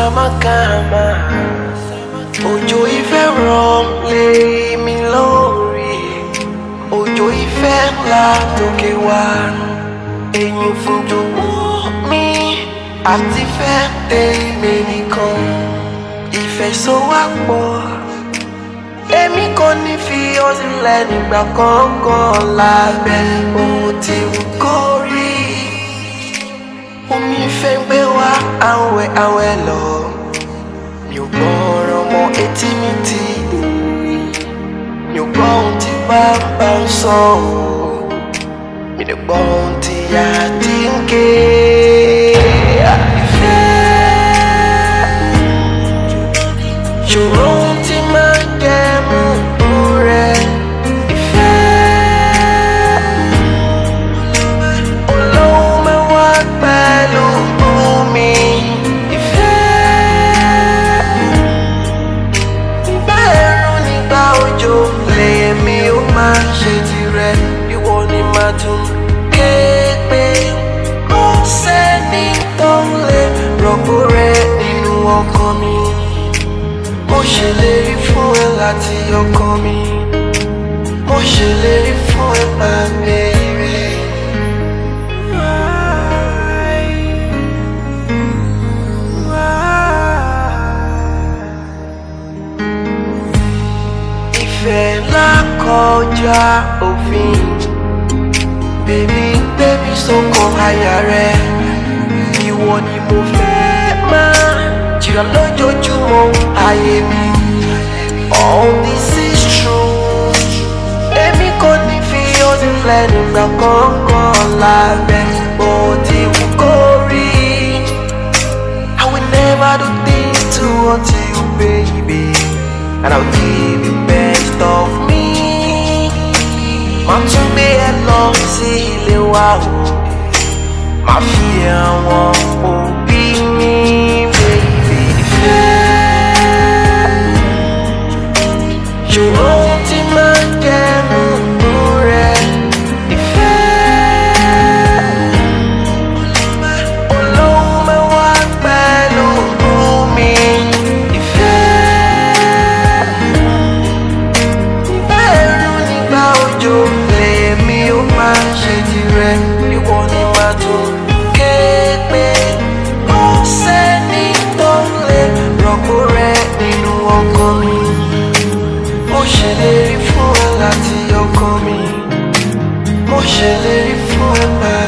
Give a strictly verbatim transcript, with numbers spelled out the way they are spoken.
Samakama, òjò ìfẹ́ rọ̀ lé mi lórí, òjò ìfẹ́ ńlá tókè wá, ẹ̀yin fojú mi àti fẹ́ tèmi nìkan, ìfẹ́ so wá pọ̀, èmi kò ní fi ọ́ sílẹ̀ nígbà kankan lábẹ́ bó ti wù kó rí. Omi ìfẹ́ ń gbé wá àwẹ̀ àwẹ̀ lọ, mi ò gbọ́ ọ̀rọ̀ mọ́ etí mi ti dì, mi ò gbọ́ ohun tí bàbá ń sọ ọ́, mi ò gbọ́ ohun tí ìyá ti ń ké. Ìfẹ́ ṣòro ohun tí máa ń jẹ́ mú rẹ̀. Ìfẹ́ olóhùn mẹ́wàá pẹ̀lú mi. Ìfẹ́ nígbà ẹ̀rùn nígbà òjò lẹ́yìn mi ó máa ṣe tirẹ̀. Ìwọ ni màá tún ké pé kò sẹ́ni tó lè rọ́pò rẹ̀ nínú ọkàn mi. Mo ṣèlérí fún ẹ láti ọkàn mi, mo ṣèlérí fún ẹ máa bèrè. Ìfẹ́ ńlá kọjá òfin, bèbí bèbí sọ́kàn àyà rẹ, ìwọ ni mo fẹ́ máa jìrà lójoojúmọ́ ayé mi. All this is true, èmi kò ní fi ọ́ sílẹ̀ nígbà kankan lábẹ́ bó ti wù kó rí. I will never do things to hurt you, baby, and I'll give you best of me. Màá tún gbé ẹ lọ sí ilé wa o, màá fi àwọn òbí mi, baby. Ìfẹ́ ṣòro ohun tí máa ń jẹ́ mú rẹ̀. Ìfẹ́ olóhùn mẹ́wàá pẹ̀lú mi. Ìfẹ́ nígbà ẹ̀rùn nígbà òjò lèmi ó máa ṣe tirẹ̀. Ìwọ ni màá tún ké pé kò sẹ́ni tó lè rọ́pò rẹ̀ nínú ọkàn mi. Mo ṣèlérí fún ẹ láti ọkàn mi, mo ṣèlérí fún ẹ máa